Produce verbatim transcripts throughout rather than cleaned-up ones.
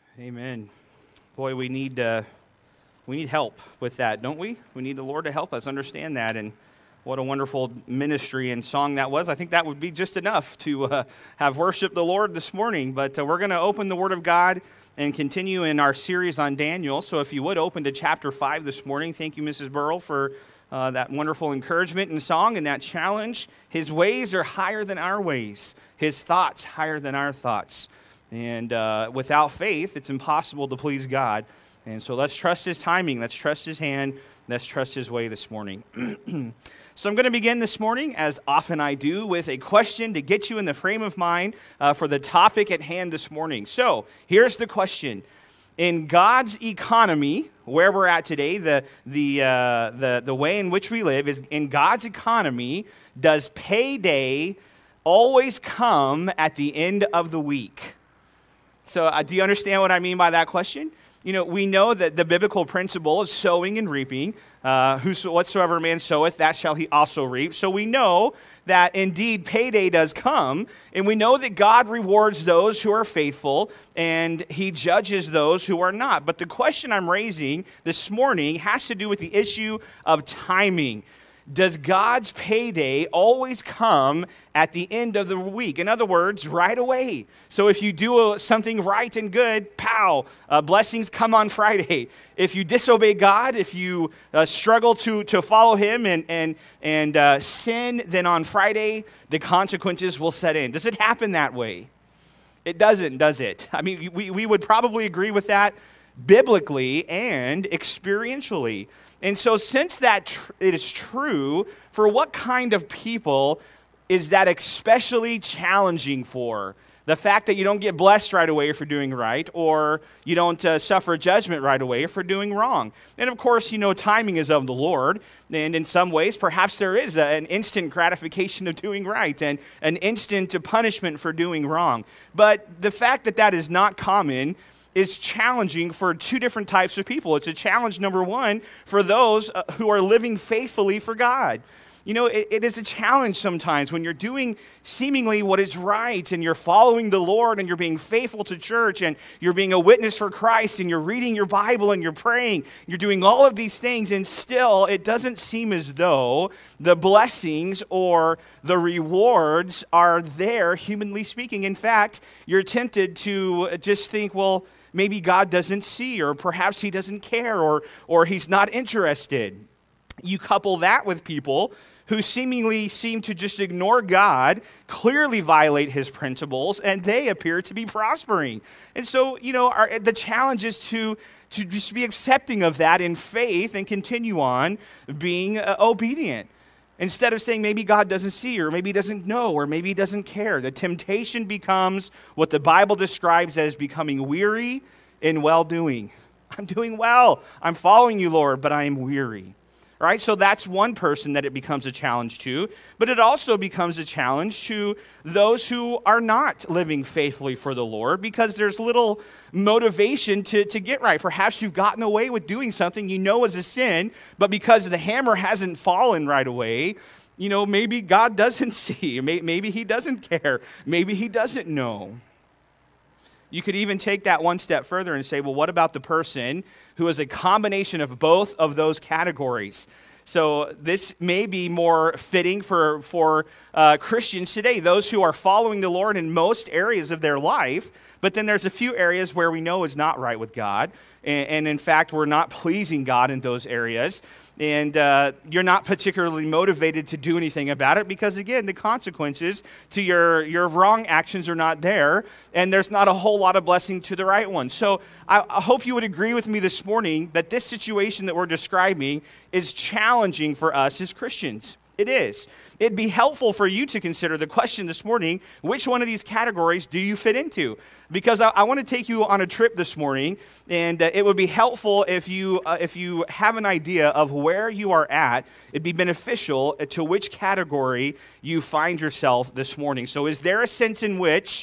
Amen. Boy, we need uh, we need help with that, don't we? We need the Lord to help us understand that, and what a wonderful ministry and song that was. I think that would be just enough to uh, have worshiped the Lord this morning, but uh, we're going to open the Word of God and continue in our series on Daniel. So if you would open to chapter five this morning. Thank you, Missus Burrell, for uh, that wonderful encouragement and song and that challenge. His ways are higher than our ways. His thoughts higher than our thoughts. And uh, without faith, it's impossible to please God. And so let's trust His timing. Let's trust His hand. Let's trust His way this morning. So I'm going to begin this morning, as often I do, with a question to get you in the frame of mind uh, for the topic at hand this morning. So here's the question. In God's economy, where we're at today, the, the, uh, the, the way in which we live is in God's economy, does payday always come at the end of the week? So uh, do you understand what I mean by that question? You know, we know that the biblical principle is sowing and reaping. Uh, whoso, whatsoever man soweth, that shall he also reap. So we know that indeed payday does come, and we know that God rewards those who are faithful, and He judges those who are not. But the question I'm raising this morning has to do with the issue of timing. Does God's payday always come at the end of the week? In other words, right away. So if you do something right and good, pow, uh, blessings come on Friday. If you disobey God, if you uh, struggle to, to follow Him and, and, and uh, sin, then on Friday, the consequences will set in. Does it happen that way? It doesn't, does it? I mean, we, we would probably agree with that biblically and experientially. And so since that tr- it is true, for what kind of people is that especially challenging for? The fact that you don't get blessed right away for doing right, or you don't uh, suffer judgment right away for doing wrong. And of course, you know, timing is of the Lord, and in some ways, perhaps there is a, an instant gratification of doing right and an instant punishment for doing wrong. But the fact that that is not common is challenging for two different types of people. It's a challenge, number one, for those uh, who are living faithfully for God. You know, it, it is a challenge sometimes when you're doing seemingly what is right and you're following the Lord and you're being faithful to church and you're being a witness for Christ and you're reading your Bible and you're praying. You're doing all of these things, and still it doesn't seem as though the blessings or the rewards are there, humanly speaking. In fact, you're tempted to just think, well, maybe God doesn't see, or perhaps He doesn't care, or, or He's not interested. You couple that with people who seemingly seem to just ignore God, clearly violate His principles, and they appear to be prospering. And so, you know, our, the challenge is to, to just be accepting of that in faith and continue on being uh, obedient. Instead of saying maybe God doesn't see, or maybe He doesn't know, or maybe He doesn't care. The temptation becomes what the Bible describes as becoming weary in well-doing. I'm doing well. I'm following You, Lord, but I am weary. All right, so that's one person that it becomes a challenge to, but it also becomes a challenge to those who are not living faithfully for the Lord, because there's little motivation to, to get right. Perhaps you've gotten away with doing something you know is a sin, but because the hammer hasn't fallen right away, you know, maybe God doesn't see, maybe He doesn't care, maybe He doesn't know. You could even take that one step further and say, well, what about the person who is a combination of both of those categories? So this may be more fitting for, for uh, Christians today, those who are following the Lord in most areas of their life, but then there's a few areas where we know is not right with God, and, and in fact, we're not pleasing God in those areas, and uh, you're not particularly motivated to do anything about it because, again, the consequences to your, your wrong actions are not there, and there's not a whole lot of blessing to the right one. So I, I hope you would agree with me this morning that this situation that we're describing is challenging for us as Christians. It is. It'd be helpful for you to consider the question this morning, which one of these categories do you fit into? Because I, I want to take you on a trip this morning, and uh, it would be helpful if you uh, if you have an idea of where you are at. It'd be beneficial to which category you find yourself this morning. So is there a sense in which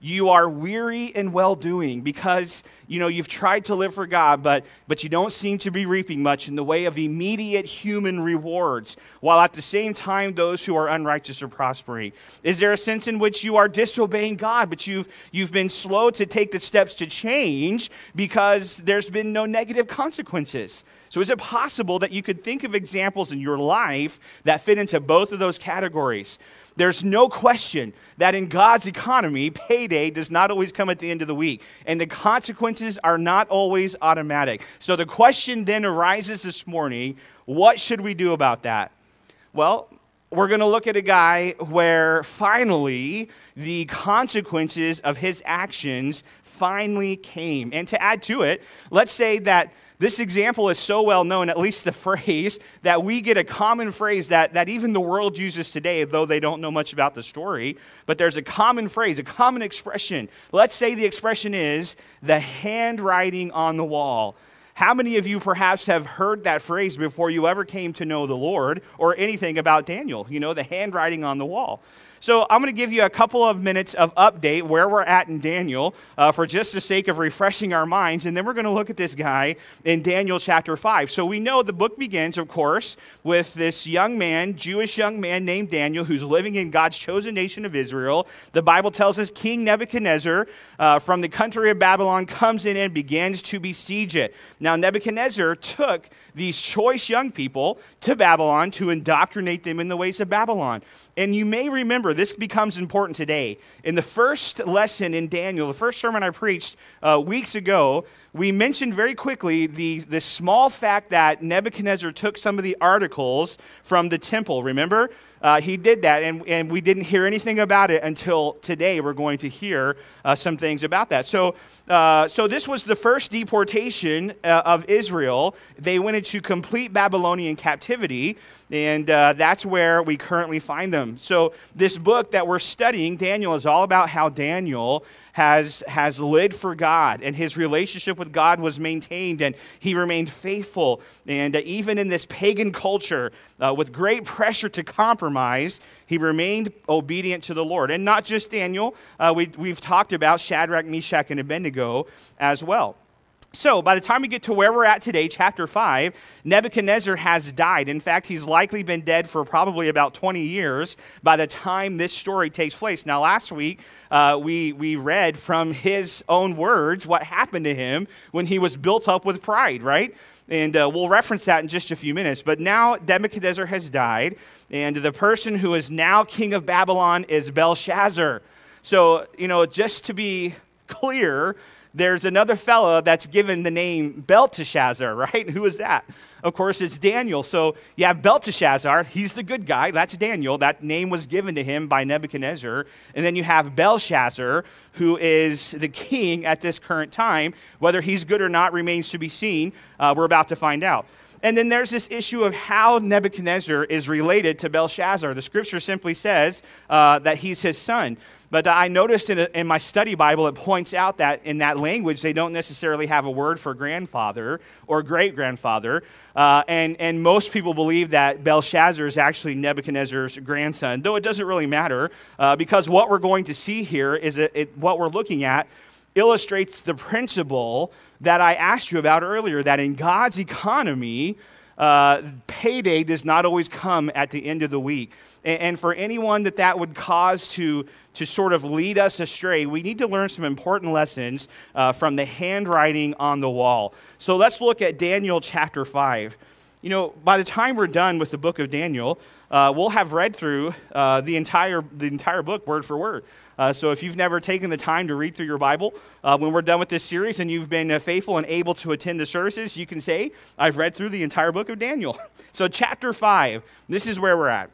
you are weary in well-doing because, you know, you've tried to live for God, but, but you don't seem to be reaping much in the way of immediate human rewards, while at the same time those who are unrighteous are prospering? Is there a sense in which you are disobeying God, but you've, you've been slow to take the steps to change because there's been no negative consequences? So is it possible that you could think of examples in your life that fit into both of those categories? There's no question that in God's economy, payday does not always come at the end of the week, and the consequences are not always automatic. So the question then arises this morning, what should we do about that? Well, we're going to look at a guy where finally the consequences of his actions finally came. And to add to it, let's say that this example is so well known, at least the phrase, that we get a common phrase that, that even the world uses today, though they don't know much about the story. But there's a common phrase, a common expression. Let's say the expression is the handwriting on the wall. How many of you perhaps have heard that phrase before you ever came to know the Lord or anything about Daniel? You know, the handwriting on the wall. So I'm going to give you a couple of minutes of update where we're at in Daniel uh, for just the sake of refreshing our minds. And then we're going to look at this guy in Daniel chapter five. So we know the book begins, of course, with this young man, Jewish young man named Daniel, who's living in God's chosen nation of Israel. The Bible tells us King Nebuchadnezzar uh, from the country of Babylon comes in and begins to besiege it. Now, Nebuchadnezzar took these choice young people to Babylon to indoctrinate them in the ways of Babylon. And you may remember, this becomes important today. In the first lesson in Daniel, the first sermon I preached uh, weeks ago, we mentioned very quickly the, the small fact that Nebuchadnezzar took some of the articles from the temple. Remember? Uh, he did that, and, and we didn't hear anything about it until today. We're going to hear uh, some things about that. So, uh, so this was the first deportation uh, of Israel. They went into complete Babylonian captivity, and uh, that's where we currently find them. So this book that we're studying, Daniel, is all about how Daniel has, has lived for God, and his relationship with God was maintained, and he remained faithful. And uh, even in this pagan culture, uh, with great pressure to compromise, he remained obedient to the Lord. And not just Daniel, uh, we, we've talked about Shadrach, Meshach, and Abednego as well. So by the time we get to where we're at today, chapter five, Nebuchadnezzar has died. In fact, he's likely been dead for probably about twenty years by the time this story takes place. Now, last week, uh, we, we read from his own words what happened to him when he was built up with pride, right? And uh, we'll reference that in just a few minutes. But now Nebuchadnezzar has died, and the person who is now king of Babylon is Belshazzar. So, you know, just to be clear, there's another fellow that's given the name Belteshazzar, right? Who is that? Of course, it's Daniel. So you have Belteshazzar. He's the good guy. That's Daniel. That name was given to him by Nebuchadnezzar. And then you have Belshazzar, who is the king at this current time. Whether he's good or not remains to be seen. Uh, we're about to find out. And then there's this issue of how Nebuchadnezzar is related to Belshazzar. The scripture simply says uh, that he's his son. But I noticed in, a, in my study Bible, it points out that in that language, they don't necessarily have a word for grandfather or great-grandfather. Uh, and, and most people believe that Belshazzar is actually Nebuchadnezzar's grandson, though it doesn't really matter, uh, because what we're going to see here is that it, what we're looking at illustrates the principle that I asked you about earlier, that in God's economy, uh, payday does not always come at the end of the week. And, and for anyone that that would cause to to sort of lead us astray, we need to learn some important lessons uh, from the handwriting on the wall. So let's look at Daniel chapter five. You know, by the time we're done with the book of Daniel, uh, we'll have read through uh, the entire the entire book word for word. Uh, so if you've never taken the time to read through your Bible, uh, when we're done with this series and you've been uh, faithful and able to attend the services, you can say, I've read through the entire book of Daniel. So chapter five, this is where we're at.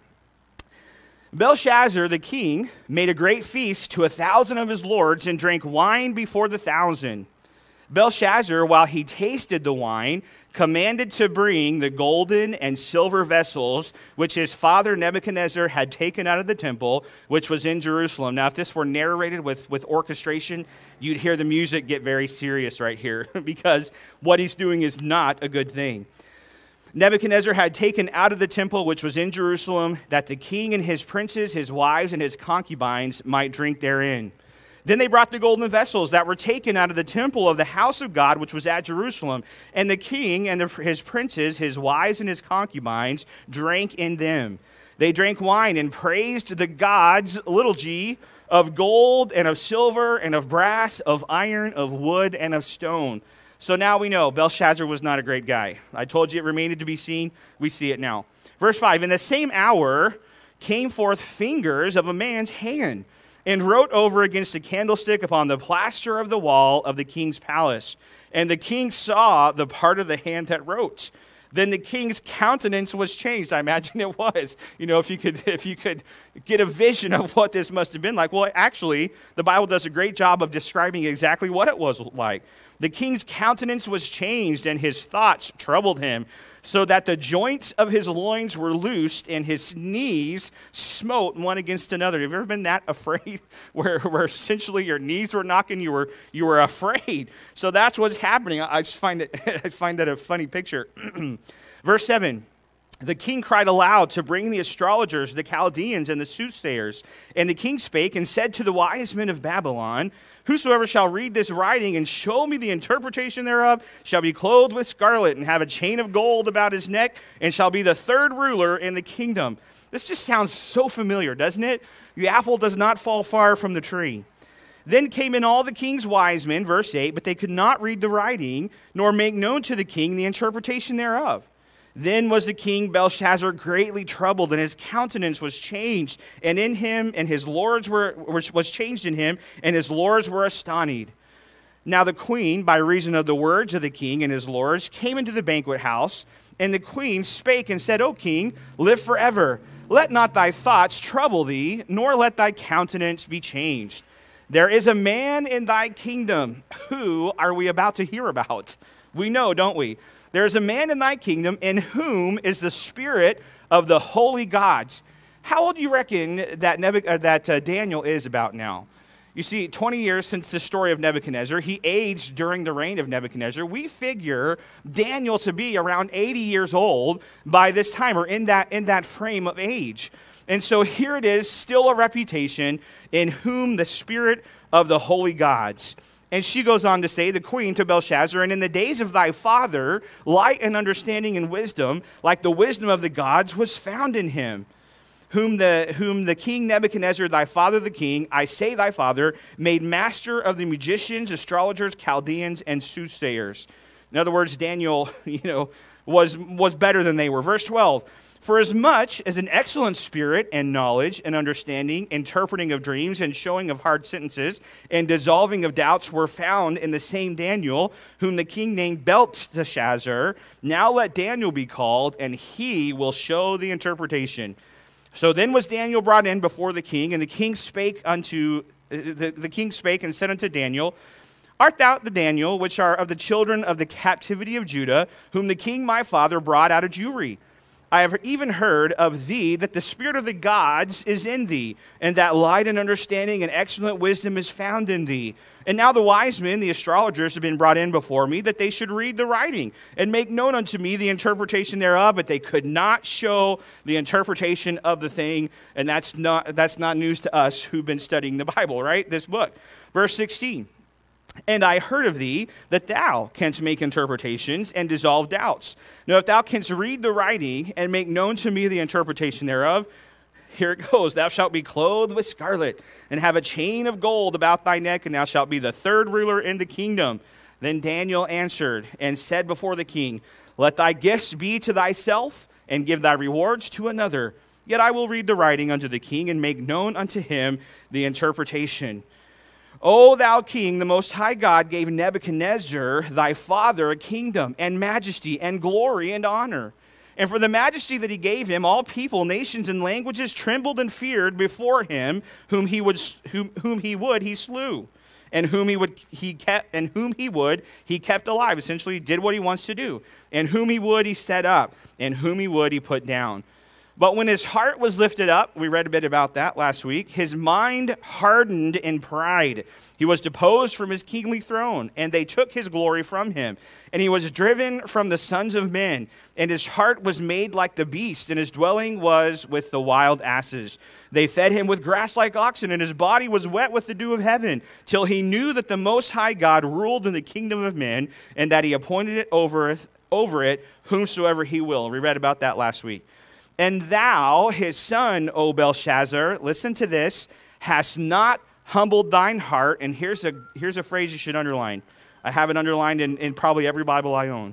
Belshazzar the king made a great feast to a thousand of his lords and drank wine before the thousand. Belshazzar, while he tasted the wine, commanded to bring the golden and silver vessels which his father Nebuchadnezzar had taken out of the temple, which was in Jerusalem. Now, if this were narrated with, with orchestration, you'd hear the music get very serious right here because what he's doing is not a good thing. Nebuchadnezzar had taken out of the temple which was in Jerusalem, that the king and his princes, his wives, and his concubines might drink therein. Then they brought the golden vessels that were taken out of the temple of the house of God, which was at Jerusalem. And the king and the, his princes, his wives and his concubines, drank in them. They drank wine and praised the gods, little g, of gold and of silver and of brass, of iron, of wood, and of stone. So now we know Belshazzar was not a great guy. I told you it remained to be seen. We see it now. Verse five, in the same hour came forth fingers of a man's hand, and wrote over against the candlestick upon the plaster of the wall of the king's palace. And the king saw the part of the hand that wrote. Then the king's countenance was changed. I imagine it was. You know, if you could if you could get a vision of what this must have been like. Well, actually, the Bible does a great job of describing exactly what it was like. The king's countenance was changed, and his thoughts troubled him, so that the joints of his loins were loosed, and his knees smote one against another. Have you ever been that afraid, where, where essentially your knees were knocking, you were you were afraid? So that's what's happening. I just find it I find that a funny picture. Verse seven. The king cried aloud to bring the astrologers, the Chaldeans, and the soothsayers. And the king spake and said to the wise men of Babylon, whosoever shall read this writing and show me the interpretation thereof shall be clothed with scarlet and have a chain of gold about his neck and shall be the third ruler in the kingdom. This just sounds so familiar, doesn't it? The apple does not fall far from the tree. Then came in all the king's wise men, verse eight, but they could not read the writing, nor make known to the king the interpretation thereof. Then was the king Belshazzar greatly troubled, and his countenance was changed, and in him, and his lords were was changed in him, and his lords were astonished. Now the queen, by reason of the words of the king and his lords, came into the banquet house, and the queen spake and said, O king, live forever. Let not thy thoughts trouble thee, nor let thy countenance be changed. There is a man in thy kingdom. Who are we about to hear about? We know, don't we? There is a man in thy kingdom in whom is the spirit of the holy gods. How old do you reckon that, Nebuch- uh, that uh, Daniel is about now? You see, twenty years since the story of Nebuchadnezzar, he aged during the reign of Nebuchadnezzar. We figure Daniel to be around eighty years old by this time, or in that, in that frame of age. And so here it is, still a reputation, in whom the spirit of the holy gods. And she goes on to say, the queen to Belshazzar, and in the days of thy father, light and understanding and wisdom, like the wisdom of the gods, was found in him, whom the, whom the king Nebuchadnezzar, thy father the king, I say thy father, made master of the magicians, astrologers, Chaldeans, and soothsayers. In other words, Daniel, you know, was, was better than they were. Verse twelve. For as much as an excellent spirit and knowledge and understanding, interpreting of dreams and showing of hard sentences and dissolving of doubts were found in the same Daniel, whom the king named Belteshazzar, now let Daniel be called, and he will show the interpretation. So then was Daniel brought in before the king, and the king spake unto the, the king spake and said unto Daniel, Art thou the Daniel, which are of the children of the captivity of Judah, whom the king my father brought out of Jewry? I have even heard of thee that the spirit of the gods is in thee, and that light and understanding and excellent wisdom is found in thee. And now the wise men, the astrologers, have been brought in before me, that they should read the writing and make known unto me the interpretation thereof, but they could not show the interpretation of the thing. And that's not, that's not news to us who've been studying the Bible, right? This book. Verse sixteen. And I heard of thee that thou canst make interpretations and dissolve doubts. Now, if thou canst read the writing and make known to me the interpretation thereof, here it goes. Thou shalt be clothed with scarlet and have a chain of gold about thy neck, and thou shalt be the third ruler in the kingdom. Then Daniel answered and said before the king, Let thy gifts be to thyself and give thy rewards to another. Yet I will read the writing unto the king and make known unto him the interpretation. O thou king, the most high God gave Nebuchadnezzar thy father a kingdom and majesty and glory and honor. And for the majesty that he gave him, all people, nations, and languages trembled and feared before him, whom he would whom, whom he would he slew, and whom he would he kept and whom he would he kept alive. Essentially, he did what he wants to do. And whom he would he set up, and whom he would he put down. But when his heart was lifted up, we read a bit about that last week, his mind hardened in pride. He was deposed from his kingly throne, and they took his glory from him. And he was driven from the sons of men, and his heart was made like the beast, and his dwelling was with the wild asses. They fed him with grass like oxen, and his body was wet with the dew of heaven, till he knew that the Most High God ruled in the kingdom of men, and that he appointed it over, over it whomsoever he will. We read about that last week. And thou, his son, O Belshazzar, listen to this, hast not humbled thine heart. And here's a, here's a phrase you should underline. I have it underlined in, in probably every Bible I own.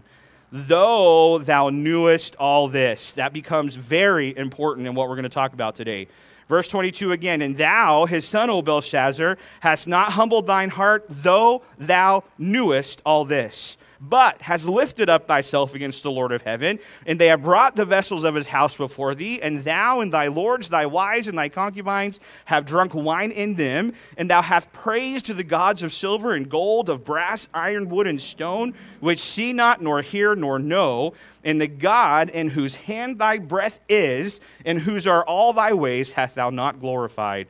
Though thou knewest all this. That becomes very important in what we're going to talk about today. Verse twenty-two again, and thou, his son, O Belshazzar, hast not humbled thine heart, though thou knewest all this, but hast lifted up thyself against the Lord of heaven, and they have brought the vessels of his house before thee, and thou and thy lords, thy wives, and thy concubines have drunk wine in them, and thou hast praised to the gods of silver and gold, of brass, iron, wood, and stone, which see not, nor hear, nor know, and the God in whose hand thy breath is, and whose are all thy ways, hath thou not glorified.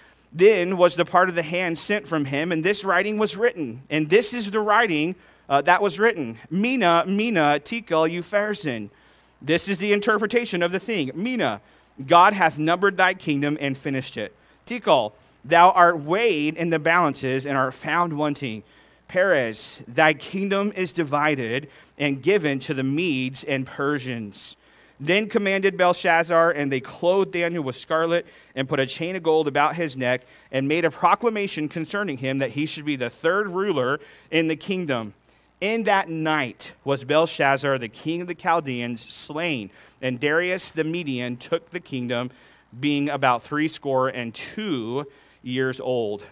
Then was the part of the hand sent from him, and this writing was written, and this is the writing Uh, that was written. Mina, Mina, Tekel, Upharsin. This is the interpretation of the thing. Mina, God hath numbered thy kingdom and finished it. Tekel, thou art weighed in the balances and art found wanting. Peres, thy kingdom is divided and given to the Medes and Persians. Then commanded Belshazzar, and they clothed Daniel with scarlet and put a chain of gold about his neck and made a proclamation concerning him that he should be the third ruler in the kingdom. In that night was Belshazzar, the king of the Chaldeans, slain, and Darius the Median took the kingdom, being about threescore and two years old.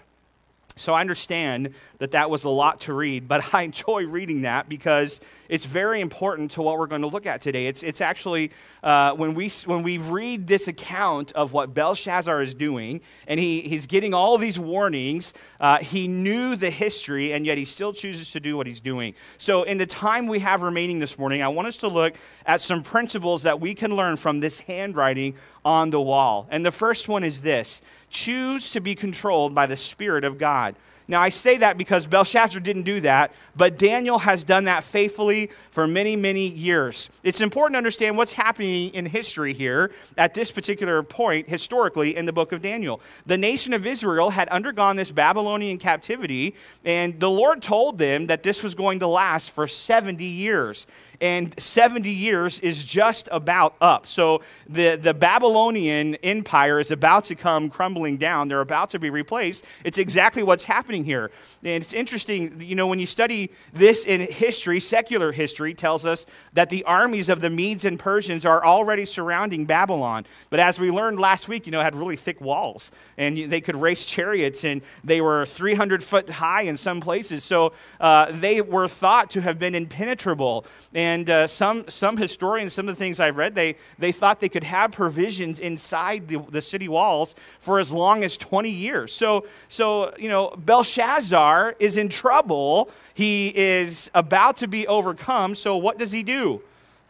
So I understand that that was a lot to read, but I enjoy reading that because it's very important to what we're going to look at today. It's it's actually, uh, when we when we read this account of what Belshazzar is doing, and he, he's getting all these warnings, uh, he knew the history, and yet he still chooses to do what he's doing. So in the time we have remaining this morning, I want us to look at some principles that we can learn from this handwriting on the wall. And the first one is this: choose to be controlled by the Spirit of God. Now, I say that because Belshazzar didn't do that, but Daniel has done that faithfully for many, many years. It's important to understand what's happening in history here at this particular point, historically, in the book of Daniel. The nation of Israel had undergone this Babylonian captivity, and the Lord told them that this was going to last for seventy years. And seventy years is just about up. So the, the Babylonian empire is about to come crumbling down. They're about to be replaced. It's exactly what's happening here. And it's interesting, you know, when you study this in history, secular history tells us that the armies of the Medes and Persians are already surrounding Babylon. But as we learned last week, you know, it had really thick walls. And they could race chariots, and they were three hundred foot high in some places. So uh, they were thought to have been impenetrable. And And uh, some some historians, some of the things I've read, they, they thought they could have provisions inside the, the city walls for as long as twenty years. So, so, you know, Belshazzar is in trouble. He is about to be overcome. So what does he do?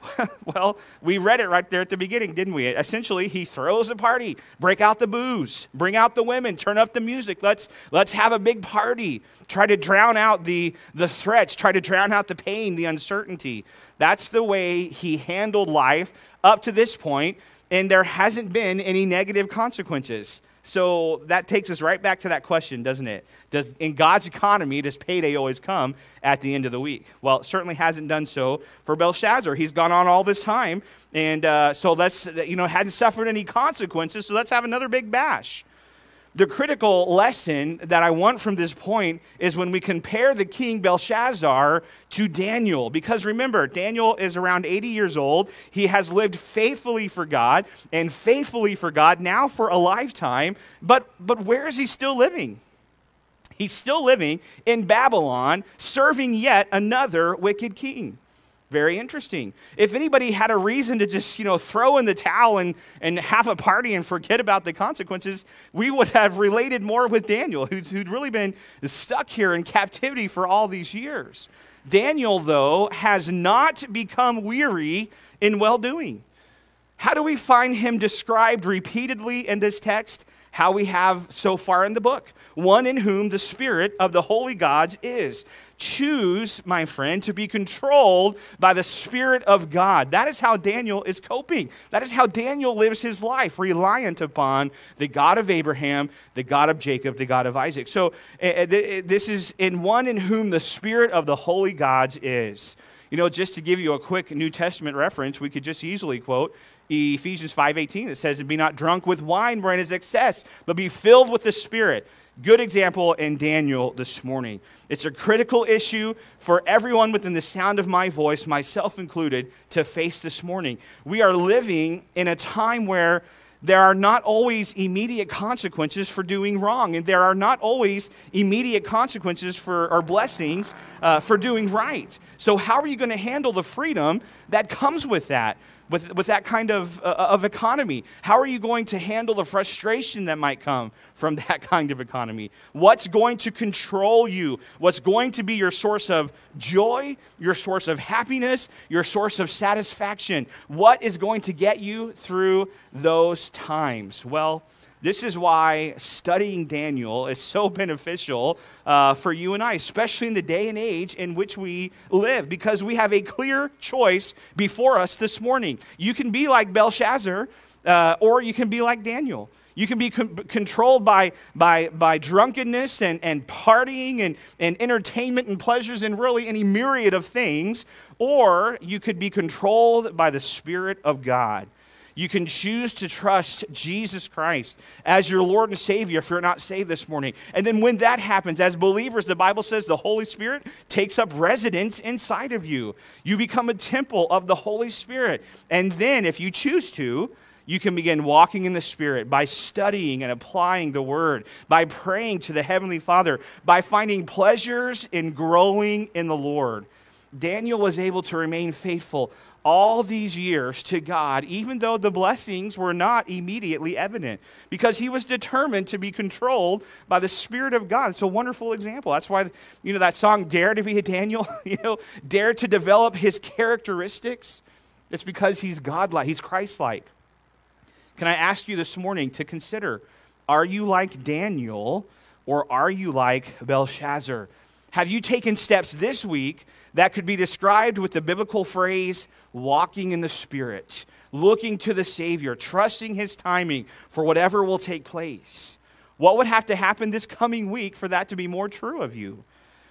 Well, we read it right there at the beginning, didn't we? Essentially, he throws a party, break out the booze, bring out the women, turn up the music. Let's let's have a big party. Try to drown out the, the threats, try to drown out the pain, the uncertainty. That's the way he handled life up to this point, and there hasn't been any negative consequences. So that takes us right back to that question, doesn't it? Does, in God's economy, does payday always come at the end of the week? Well, it certainly hasn't done so for Belshazzar. He's gone on all this time, and uh, so let's, you know, hadn't suffered any consequences, so let's have another big bash. The critical lesson that I want from this point is when we compare the king Belshazzar to Daniel. Because remember, Daniel is around eighty years old. He has lived faithfully for God and faithfully for God now for a lifetime. But, but where is he still living? He's still living in Babylon, serving yet another wicked king. Very interesting. If anybody had a reason to just, you know, throw in the towel and, and have a party and forget about the consequences, we would have related more with Daniel, who'd, who'd really been stuck here in captivity for all these years. Daniel, though, has not become weary in well-doing. How do we find him described repeatedly in this text? How we have so far in the book. One in whom the Spirit of the holy gods is. Choose, my friend, to be controlled by the Spirit of God. That is how Daniel is coping. That is how Daniel lives his life, reliant upon the God of Abraham, the God of Jacob, the God of Isaac. So uh, this is in one in whom the Spirit of the holy gods is. You know, just to give you a quick New Testament reference, we could just easily quote Ephesians five eighteen. It says, "And be not drunk with wine wherein is excess, but be filled with the Spirit." Good example in Daniel this morning. It's a critical issue for everyone within the sound of my voice, myself included, to face this morning. We are living in a time where there are not always immediate consequences for doing wrong, and there are not always immediate consequences for or blessings uh, for doing right. So how are you going to handle the freedom that comes with that? With, with that kind of, uh, of economy? How are you going to handle the frustration that might come from that kind of economy? What's going to control you? What's going to be your source of joy, your source of happiness, your source of satisfaction? What is going to get you through those times? Well, this is why studying Daniel is so beneficial uh, for you and I, especially in the day and age in which we live, because we have a clear choice before us this morning. You can be like Belshazzar, uh, or you can be like Daniel. You can be con- controlled by, by, by drunkenness and, and partying and, and entertainment and pleasures and really any myriad of things, or you could be controlled by the Spirit of God. You can choose to trust Jesus Christ as your Lord and Savior if you're not saved this morning. And then when that happens, as believers, the Bible says the Holy Spirit takes up residence inside of you. You become a temple of the Holy Spirit. And then if you choose to, you can begin walking in the Spirit by studying and applying the Word, by praying to the Heavenly Father, by finding pleasures in growing in the Lord. Daniel was able to remain faithful all these years to God, even though the blessings were not immediately evident, because he was determined to be controlled by the Spirit of God. It's a wonderful example. That's why, you know, that song, Dare to be a Daniel, you know, dare to develop his characteristics. It's because he's godlike, he's Christ-like. Can I ask you this morning to consider, are you like Daniel or are you like Belshazzar? Have you taken steps this week that could be described with the biblical phrase, walking in the Spirit, looking to the Savior, trusting his timing for whatever will take place? What would have to happen this coming week for that to be more true of you?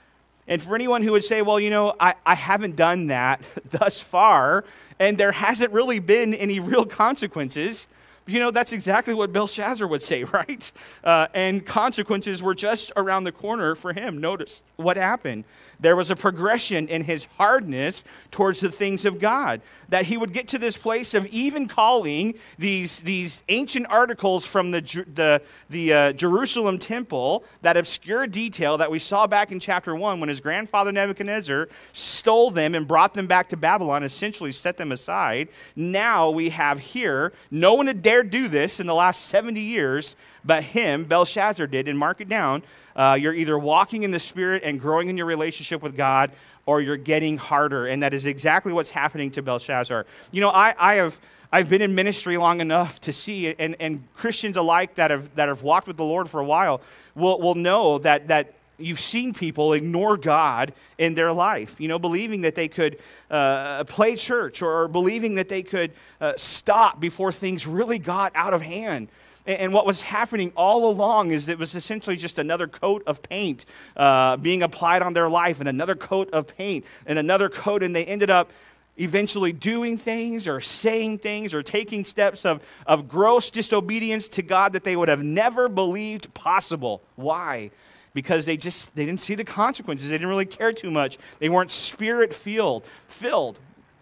And for anyone who would say, well, you know, I, I haven't done that thus far, and there hasn't really been any real consequences, you know, that's exactly what Belshazzar would say, right? Uh, and consequences were just around the corner for him. Notice what happened. There was a progression in his hardness towards the things of God, that he would get to this place of even calling these, these ancient articles from the, the, the uh, Jerusalem temple, that obscure detail that we saw back in chapter one when his grandfather Nebuchadnezzar stole them and brought them back to Babylon, essentially set them aside. Now we have here, no one had dared do this in the last seventy years, but him, Belshazzar, did, and mark it down. Uh, you're either walking in the Spirit and growing in your relationship with God, or you're getting harder, and that is exactly what's happening to Belshazzar. You know, I, I have I've been in ministry long enough to see, and, and Christians alike that have that have walked with the Lord for a while will will know that that you've seen people ignore God in their life, you know, believing that they could uh, play church, or believing that they could uh, stop before things really got out of hand. And what was happening all along is it was essentially just another coat of paint uh, being applied on their life, and another coat of paint, and another coat, and they ended up eventually doing things or saying things or taking steps of, of gross disobedience to God that they would have never believed possible. Why? Because they just, they didn't see the consequences. They didn't really care too much. They weren't Spirit-filled. Filled.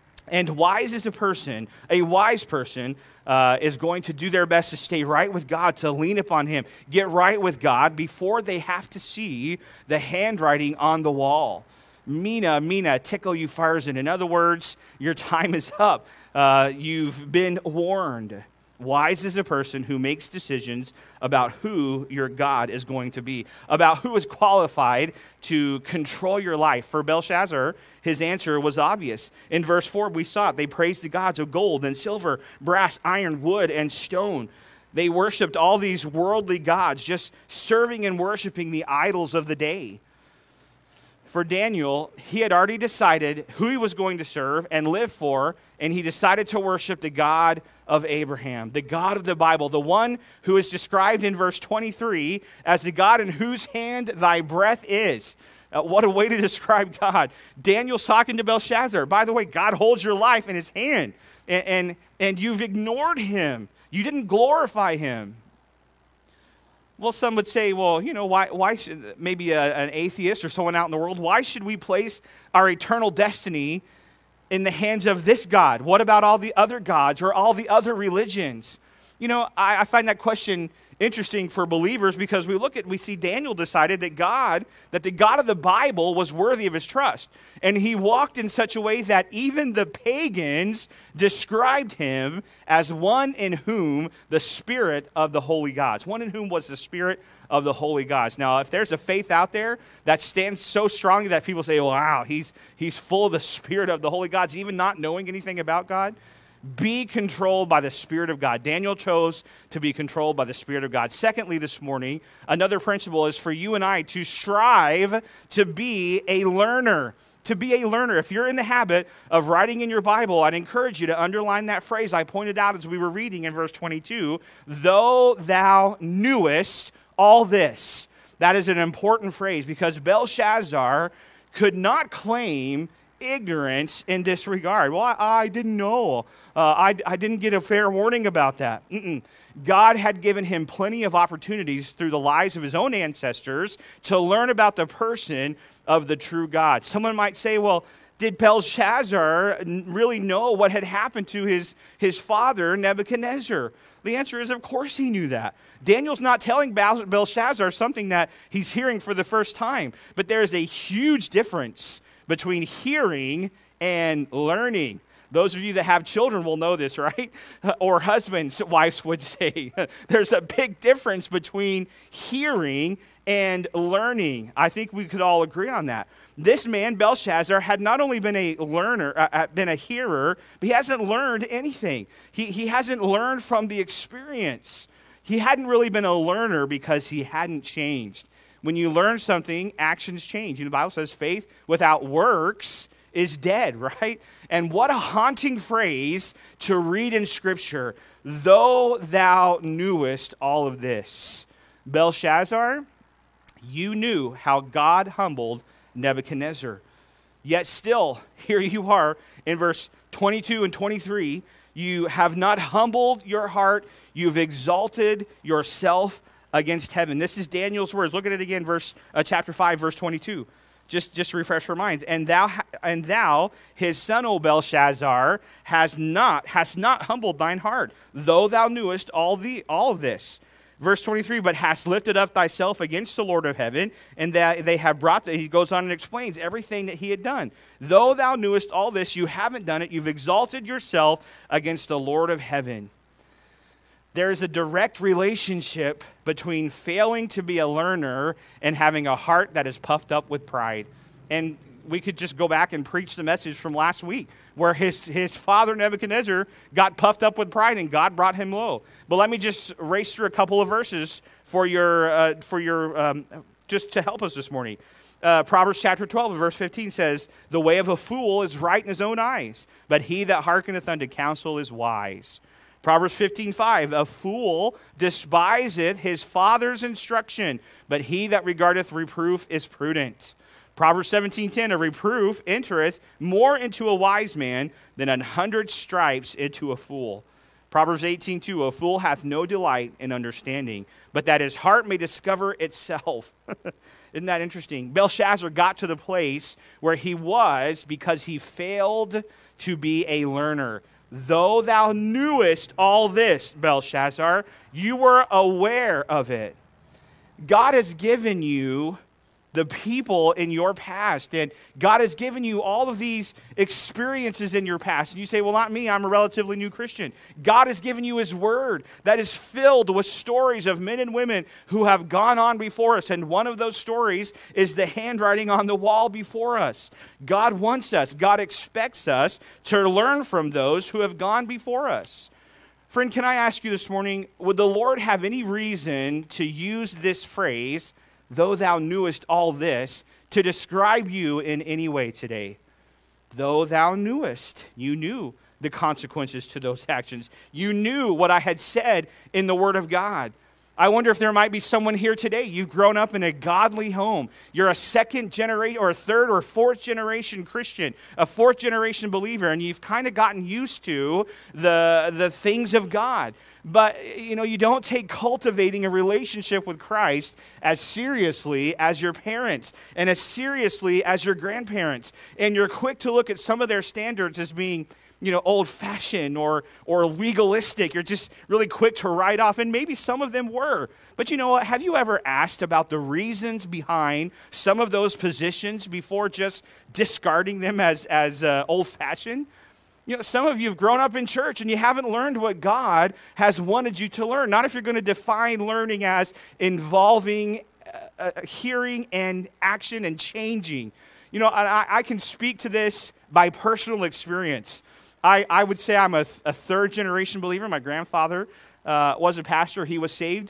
And wise is a person, a wise person, Uh, is going to do their best to stay right with God, to lean upon him, get right with God before they have to see the handwriting on the wall. Mina, mina, tickle you fires. In other words, your time is up. Uh, you've been warned. Wise is a person who makes decisions about who your God is going to be, about who is qualified to control your life. For Belshazzar, his answer was obvious. In verse four, we saw it. They praised the gods of gold and silver, brass, iron, wood, and stone. They worshiped all these worldly gods, just serving and worshiping the idols of the day. For Daniel, he had already decided who he was going to serve and live for, and he decided to worship the God of Abraham, the God of the Bible, the one who is described in verse twenty-three as the God in whose hand thy breath is. Uh, what a way to describe God. Daniel's talking to Belshazzar. By the way, God holds your life in his hand, and, and, and you've ignored him. You didn't glorify him. Well, some would say, well, you know, why, why should, maybe a, an atheist or someone out in the world, why should we place our eternal destiny in the hands of this God? What about all the other gods or all the other religions? You know, I, I find that question interesting for believers because we look at, we see Daniel decided that God, that the God of the Bible was worthy of his trust. And he walked in such a way that even the pagans described him as one in whom the spirit of the holy gods, one in whom was the spirit of the holy gods. Now, if there's a faith out there that stands so strongly that people say, wow, he's, he's full of the spirit of the holy gods, even not knowing anything about God, be controlled by the Spirit of God. Daniel chose to be controlled by the Spirit of God. Secondly, this morning, another principle is for you and I to strive to be a learner. To be a learner. If you're in the habit of writing in your Bible, I'd encourage you to underline that phrase I pointed out as we were reading in verse twenty-two, though thou knewest all this. That is an important phrase because Belshazzar could not claim ignorance in this regard. Well, I, I didn't know. Uh, I, I didn't get a fair warning about that. Mm-mm. God had given him plenty of opportunities through the lives of his own ancestors to learn about the person of the true God. Someone might say, well, did Belshazzar really know what had happened to his, his father, Nebuchadnezzar? The answer is, of course he knew that. Daniel's not telling Belshazzar something that he's hearing for the first time, but there is a huge difference between hearing and learning. Those of you that have children will know this, right? Or husbands, wives would say. There's a big difference between hearing and learning. I think we could all agree on that. This man, Belshazzar, had not only been a learner, uh, been a hearer, but he hasn't learned anything. He, he hasn't learned from the experience. He hadn't really been a learner because he hadn't changed. When you learn something, actions change. You know, the Bible says faith without works is dead, right? And what a haunting phrase to read in Scripture. Though thou knewest all of this. Belshazzar, you knew how God humbled Nebuchadnezzar. Yet still, here you are in verse twenty-two and twenty-three. You have not humbled your heart. You've exalted yourself against heaven. This is Daniel's words. Look at it again, verse uh, chapter five, verse twenty-two. Just, just to refresh our minds. And thou, and thou, his son, O Belshazzar, has not, hast not humbled thine heart, though thou knewest all the all of this. Verse twenty-three, but hast lifted up thyself against the Lord of heaven, and that they have brought, the, he goes on and explains everything that he had done. Though thou knewest all this, you haven't done it. You've exalted yourself against the Lord of heaven. There is a direct relationship between failing to be a learner and having a heart that is puffed up with pride. And we could just go back and preach the message from last week where his, his father Nebuchadnezzar got puffed up with pride and God brought him low. But let me just race through a couple of verses for your, uh, for your um, just to help us this morning. Uh, Proverbs chapter twelve, verse fifteen says, the way of a fool is right in his own eyes, but he that hearkeneth unto counsel is wise. Proverbs fifteen five, a fool despiseth his father's instruction, but he that regardeth reproof is prudent. Proverbs seventeen ten, a reproof entereth more into a wise man than an hundred stripes into a fool. Proverbs eighteen two, a fool hath no delight in understanding, but that his heart may discover itself. Isn't that interesting? Belshazzar got to the place where he was because he failed to be a learner. Though thou knewest all this, Belshazzar, you were aware of it. God has given you the people in your past. And God has given you all of these experiences in your past. And you say, well, not me, I'm a relatively new Christian. God has given you his word that is filled with stories of men and women who have gone on before us. And one of those stories is the handwriting on the wall before us. God wants us, God expects us to learn from those who have gone before us. Friend, can I ask you this morning, would the Lord have any reason to use this phrase, though thou knewest all this, to describe you in any way today? Though thou knewest, you knew the consequences to those actions. You knew what I had said in the Word of God. I wonder if there might be someone here today. You've grown up in a godly home. You're a second generation or a third or fourth generation Christian, a fourth generation believer, and you've kind of gotten used to the, the things of God. But, you know, you don't take cultivating a relationship with Christ as seriously as your parents and as seriously as your grandparents. And you're quick to look at some of their standards as being, you know, old-fashioned or or legalistic. You're just really quick to write off, and maybe some of them were. But you know what? Have you ever asked about the reasons behind some of those positions before just discarding them as, as uh, old-fashioned? You know, some of you have grown up in church and you haven't learned what God has wanted you to learn. Not if you're going to define learning as involving uh, uh, hearing and action and changing. You know, I, I can speak to this by personal experience. I, I would say I'm a, a third generation believer. My grandfather uh, was a pastor. He was saved,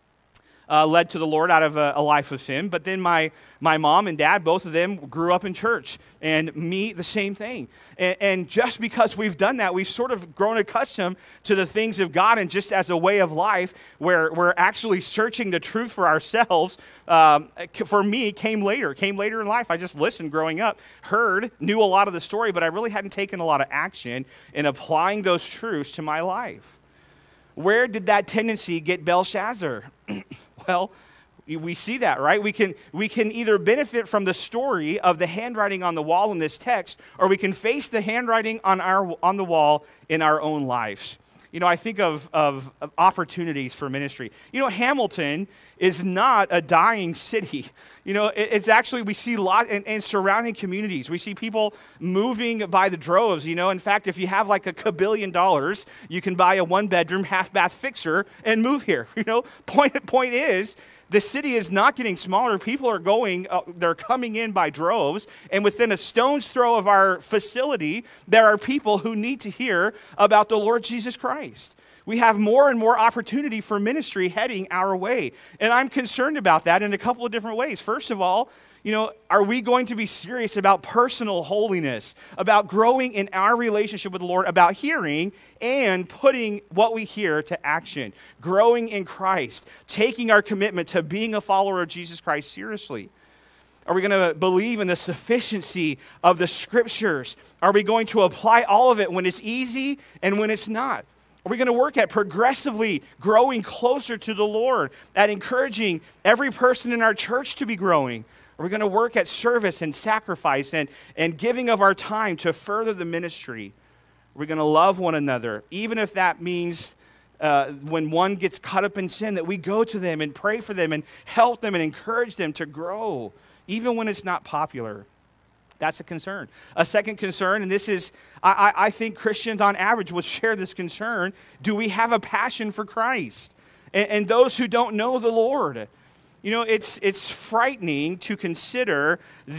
uh, led to the Lord out of a, a life of sin. But then my, my mom and dad, both of them grew up in church. And me, the same thing. And, and just because we've done that, we've sort of grown accustomed to the things of God, and just as a way of life where we're actually searching the truth for ourselves, um, for me, came later, came later in life. I just listened growing up, heard, knew a lot of the story, but I really hadn't taken a lot of action in applying those truths to my life. Where did that tendency get Belshazzar? Well, we see that, right? We can we can either benefit from the story of the handwriting on the wall in this text, or we can face the handwriting on our on the wall in our own lives. You know, I think of, of, of opportunities for ministry. You know, Hamilton is not a dying city. You know, it, it's actually, we see a lot in, in surrounding communities. We see people moving by the droves, you know. In fact, if you have like a kabillion dollars, you can buy a one-bedroom, half-bath fixer and move here. You know, point, point is, the city is not getting smaller. People are going, uh, they're coming in by droves. And within a stone's throw of our facility, there are people who need to hear about the Lord Jesus Christ. We have more and more opportunity for ministry heading our way. And I'm concerned about that in a couple of different ways. First of all, you know, are we going to be serious about personal holiness, about growing in our relationship with the Lord, about hearing and putting what we hear to action, growing in Christ, taking our commitment to being a follower of Jesus Christ seriously? Are we going to believe in the sufficiency of the Scriptures? Are we going to apply all of it when it's easy and when it's not? Are we going to work at progressively growing closer to the Lord, at encouraging every person in our church to be growing? Are we going to work at service and sacrifice and, and giving of our time to further the ministry? Are we going to love one another, even if that means uh, when one gets caught up in sin, that we go to them and pray for them and help them and encourage them to grow, even when it's not popular? That's a concern. A second concern, and this is, I, I think Christians on average would share this concern: do we have a passion for Christ? And, and those who don't know the Lord, you know, it's it's frightening to consider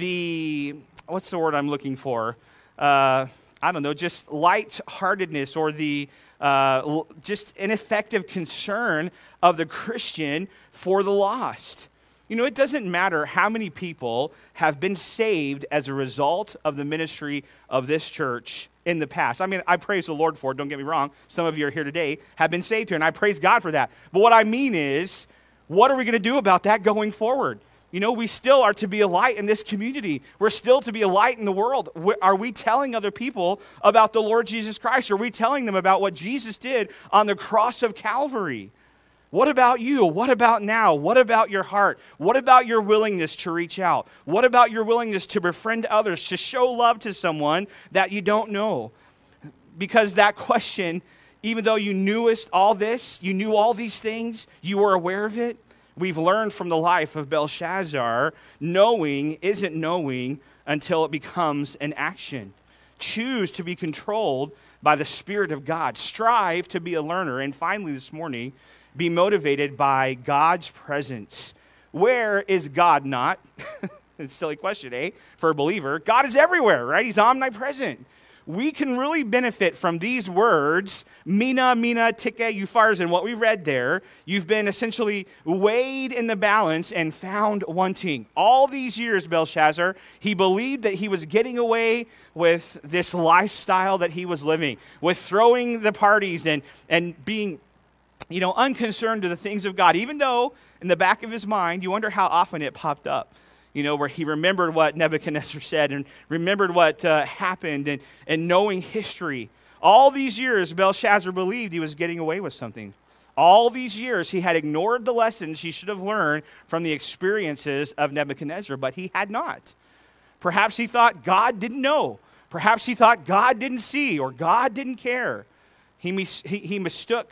the, what's the word I'm looking for? Uh, I don't know, just lightheartedness or the uh, just ineffective concern of the Christian for the lost. You know, it doesn't matter how many people have been saved as a result of the ministry of this church in the past. I mean, I praise the Lord for it, don't get me wrong. Some of you are here today, have been saved here, and I praise God for that. But what I mean is, what are we going to do about that going forward? You know, we still are to be a light in this community. We're still to be a light in the world. Are we telling other people about the Lord Jesus Christ? Are we telling them about what Jesus did on the cross of Calvary? What about you? What about now? What about your heart? What about your willingness to reach out? What about your willingness to befriend others, to show love to someone that you don't know? Because that question, even though you knewest all this, you knew all these things, you were aware of it, we've learned from the life of Belshazzar, knowing isn't knowing until it becomes an action. Choose to be controlled by the Spirit of God. Strive to be a learner. And finally this morning, be motivated by God's presence. Where is God not? It's a silly question, eh? For a believer, God is everywhere, right? He's omnipresent. We can really benefit from these words, mina, mina, tike, euphars, and what we read there. You've been essentially weighed in the balance and found wanting. All these years, Belshazzar, he believed that he was getting away with this lifestyle that he was living, with throwing the parties and, and being, you know, unconcerned to the things of God, even though in the back of his mind, you wonder how often it popped up. You know, where he remembered what Nebuchadnezzar said and remembered what uh, happened and, and knowing history. All these years, Belshazzar believed he was getting away with something. All these years, he had ignored the lessons he should have learned from the experiences of Nebuchadnezzar, but he had not. Perhaps he thought God didn't know. Perhaps he thought God didn't see or God didn't care. He, mis- he, he mistook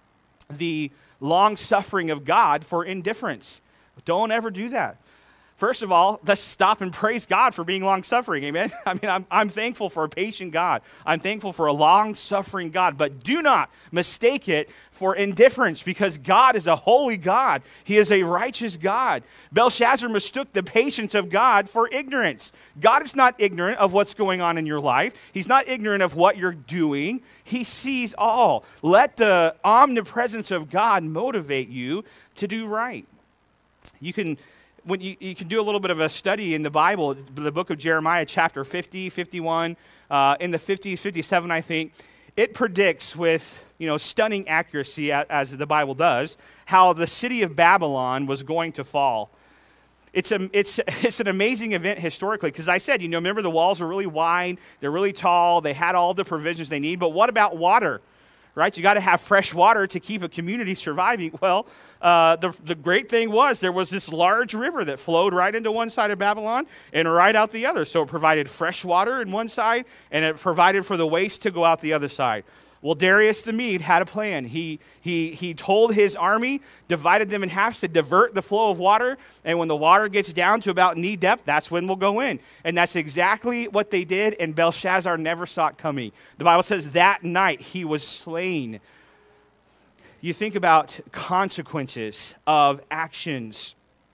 the long-suffering of God for indifference. Don't ever do that. First of all, let's stop and praise God for being long-suffering, amen? I mean, I'm, I'm thankful for a patient God. I'm thankful for a long-suffering God, but do not mistake it for indifference because God is a holy God. He is a righteous God. Belshazzar mistook the patience of God for ignorance. God is not ignorant of what's going on in your life. He's not ignorant of what you're doing. He sees all. Let the omnipresence of God motivate you to do right. You can... When you, you can do a little bit of a study in the Bible, the book of Jeremiah, chapter fifty, fifty-one, uh, in the fifties, fifty-seven, I think, it predicts with, you know, stunning accuracy, as the Bible does, how the city of Babylon was going to fall. It's, a, it's, it's an amazing event historically, because I said, you know, remember the walls are really wide, they're really tall, they had all the provisions they need, but what about water? Right? You got to have fresh water to keep a community surviving. Well, uh, the, the great thing was there was this large river that flowed right into one side of Babylon and right out the other. So it provided fresh water in one side and it provided for the waste to go out the other side. Well, Darius the Mede had a plan. He, he, he told his army, divided them in half to divert the flow of water. And when the water gets down to about knee depth, that's when we'll go in. And that's exactly what they did. And Belshazzar never saw it coming. The Bible says that night he was slain. You think about consequences of actions.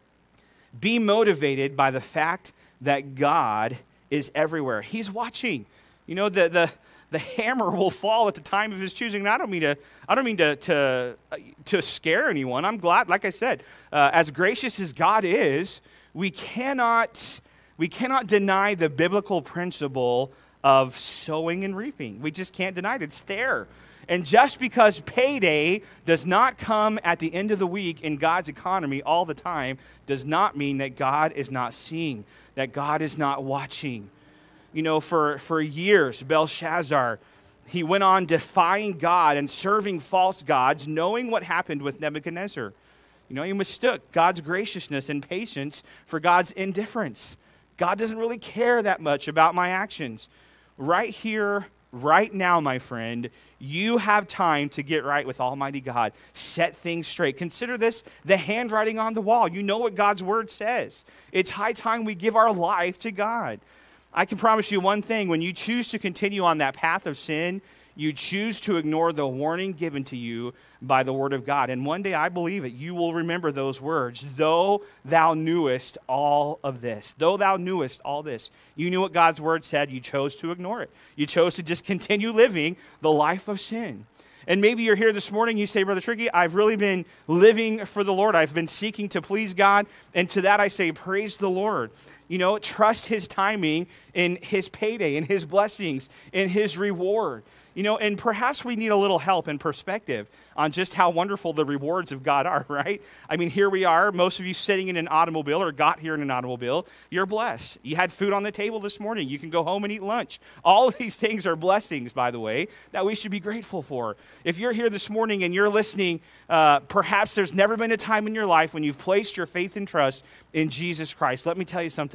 Be motivated by the fact that God is everywhere. He's watching. You know, the, the, the hammer will fall at the time of his choosing. And I don't mean to, I don't mean to, to, to scare anyone. I'm glad, like I said, uh, as gracious as God is, we cannot, we cannot deny the biblical principle of sowing and reaping. We just can't deny it. It's there. And just because payday does not come at the end of the week in God's economy all the time does not mean that God is not seeing, that God is not watching. You know, for, for years, Belshazzar, he went on defying God and serving false gods, knowing what happened with Nebuchadnezzar. You know, he mistook God's graciousness and patience for God's indifference. God doesn't really care that much about my actions. Right here, right now, my friend, you have time to get right with Almighty God. Set things straight. Consider this the handwriting on the wall. You know what God's word says. It's high time we give our life to God. I can promise you one thing. When you choose to continue on that path of sin, you choose to ignore the warning given to you by the word of God. And one day, I believe it, you will remember those words. Though thou knewest all of this. Though thou knewest all this. You knew what God's word said. You chose to ignore it. You chose to just continue living the life of sin. And maybe you're here this morning, you say, Brother Tricky, I've really been living for the Lord. I've been seeking to please God. And to that I say, praise the Lord. You know, trust his timing in his payday, in his blessings, in his reward. You know, and perhaps we need a little help and perspective on just how wonderful the rewards of God are, right? I mean, here we are, most of you sitting in an automobile or got here in an automobile. You're blessed. You had food on the table this morning. You can go home and eat lunch. All of these things are blessings, by the way, that we should be grateful for. If you're here this morning and you're listening, uh, perhaps there's never been a time in your life when you've placed your faith and trust in Jesus Christ. Let me tell you something.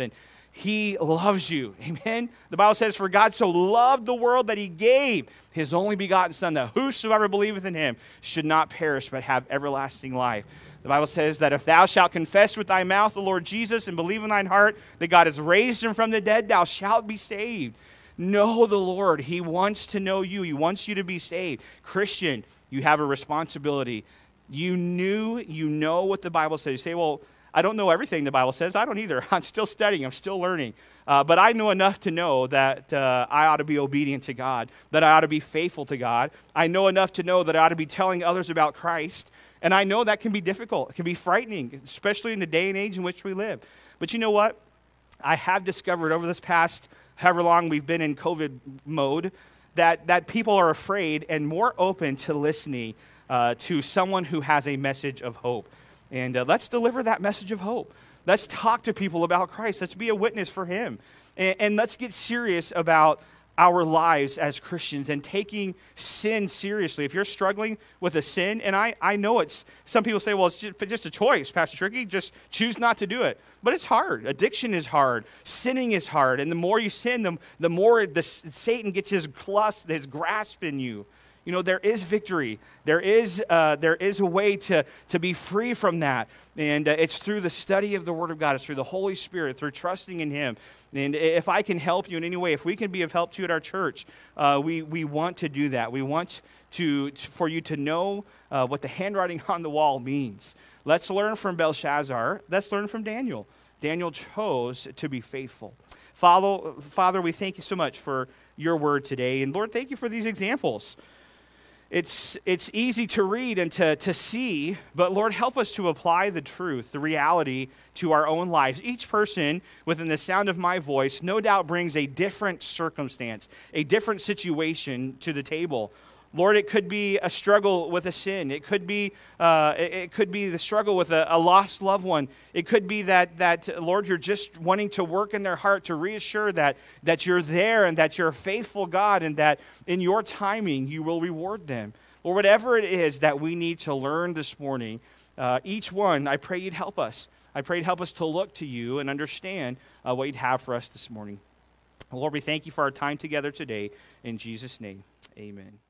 He loves you. Amen? The Bible says, for God so loved the world that he gave his only begotten Son, that whosoever believeth in him should not perish but have everlasting life. The Bible says that if thou shalt confess with thy mouth the Lord Jesus and believe in thine heart that God has raised him from the dead, thou shalt be saved. Know the Lord. He wants to know you. He wants you to be saved. Christian, you have a responsibility. You knew, you know what the Bible says. You say, well, I don't know everything the Bible says. I don't either. I'm still studying. I'm still learning. Uh, but I know enough to know that uh, I ought to be obedient to God, that I ought to be faithful to God. I know enough to know that I ought to be telling others about Christ. And I know that can be difficult. It can be frightening, especially in the day and age in which we live. But you know what? I have discovered over this past however long we've been in COVID mode that, that people are afraid and more open to listening uh, to someone who has a message of hope. And uh, let's deliver that message of hope. Let's talk to people about Christ. Let's be a witness for him. And, and let's get serious about our lives as Christians and taking sin seriously. If you're struggling with a sin, and I, I know it's, some people say, well, it's just, just a choice, Pastor Tricky, just choose not to do it. But it's hard. Addiction is hard. Sinning is hard. And the more you sin, the, the more the, Satan gets his clutch, his grasp in you. You know, there is victory. There is uh, there is a way to, to be free from that. And uh, it's through the study of the Word of God. It's through the Holy Spirit, through trusting in him. And if I can help you in any way, if we can be of help to you at our church, uh, we, we want to do that. We want to, to for you to know uh, what the handwriting on the wall means. Let's learn from Belshazzar. Let's learn from Daniel. Daniel chose to be faithful. Father, Father, we thank you so much for your word today. And Lord, thank you for these examples. It's it's easy to read and to, to see, but Lord, help us to apply the truth, the reality to our own lives. Each person within the sound of my voice no doubt brings a different circumstance, a different situation to the table. Lord, it could be a struggle with a sin. It could be uh, it, it could be the struggle with a, a lost loved one. It could be that that Lord, you're just wanting to work in their heart to reassure that that you're there and that you're a faithful God and that in your timing you will reward them. Or whatever it is that we need to learn this morning, uh, each one, I pray you'd help us. I pray you'd help us to look to you and understand uh, what you'd have for us this morning. Lord, we thank you for our time together today. In Jesus' name, amen.